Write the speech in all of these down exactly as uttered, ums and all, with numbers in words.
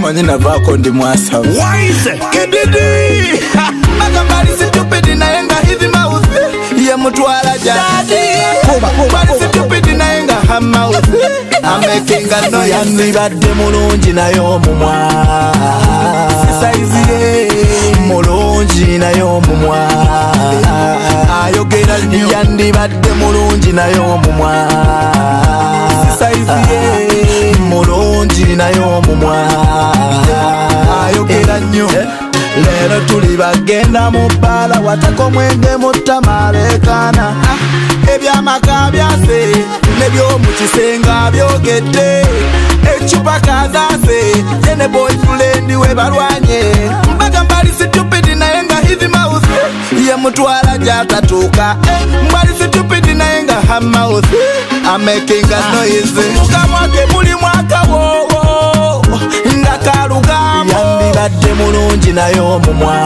Omanyi navaako ndi mwasaba. Kididi Magambali stupid naye nga hivi mouth ye mutwala jadi. Bali stupid naye nga ha mouth amekinga no yandibadde mulungi naye omumwa size ye mulungi naye omumwa ayogera yandibadde mulungi naye omumwa size ye mulungi naye omumwa ayogera nnyo. Lero tuli bagenda mu bbala watako mwenge mutamalekana ebyamaka byase nebyomu kisenga byogedde ecupa kazase yene boyfriend we balwanye mbagambali stupid naye nga hivi mouth ye mutwala gyatatuuka mbali stupid naye nga ha mouth amakinga noise mukamwake muli mwaka wowo nga kalugamo yandibadde mulungi naye omumwa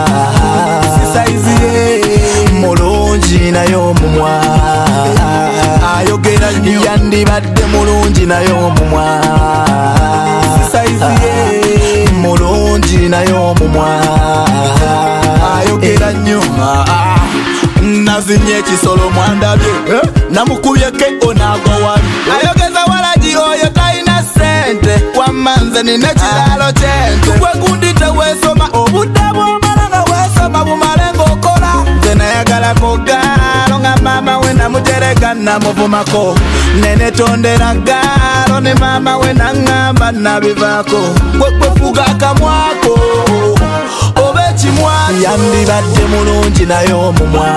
size ye mulungi naye omumwa ayogera yandibadde mulungi naye omumwa size ye mulungi naye omumwa ayogera nnyo. Nazinye ekisolo mwandabye namukubye ke onago wali ayogeza walagi oyo talina sente wamanze nina kiralo kyente gwe gundi teweesoma obudde bwomala nga weesoma bumale ng'okola nze nayagala kogalo nga maama we namutereka namuvumako nene tondera galo ne maama we naŋŋamba nabivaako gwe kwefuga akamwako oba ekimwa yandibadde mulungi naye omumwa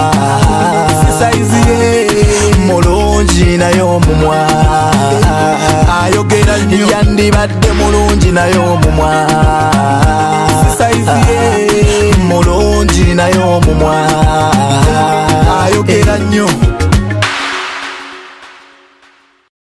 size ye mulungi naye omumwa ayogera yandibadde mulungi naye omumwa size ye mulungi naye omumwa ayogera nnyo.